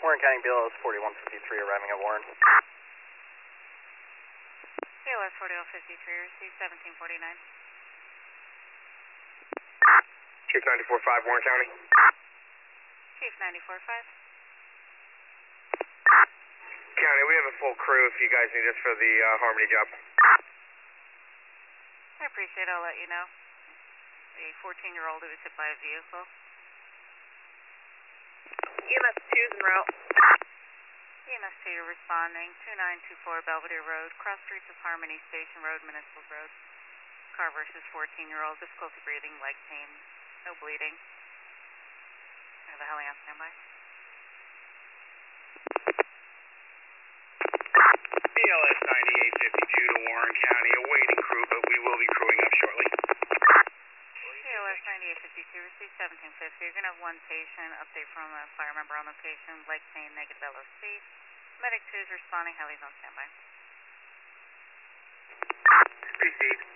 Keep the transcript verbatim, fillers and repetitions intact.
Warren County B L S forty-one fifty-three arriving at Warren. B L S forty-one fifty-three, receive seventeen forty-nine. Chief ninety-four five, Warren County. Chief ninety-four five. County, we have a full crew if you guys need us for the uh, Harmony job. I appreciate it, I'll let you know. A fourteen-year-old who was hit by a vehicle. E M S two is en route. E M S two, you're responding. two nine two four Belvedere Road, cross streets of Harmony, Station Road, Municipal Road. Car versus fourteen-year-old, difficulty breathing, leg pain, no bleeding. I have a heli on standby. B L S ninety-eight fifty-two to Warren County, awaiting crew, but we will be crewing up shortly. B L S ninety-eight fifty-two, receive seventeen fifty. You're going to have one patient, update from a fire member on location, leg pain, negative L O C. Medic two is responding, heli's on standby. Received.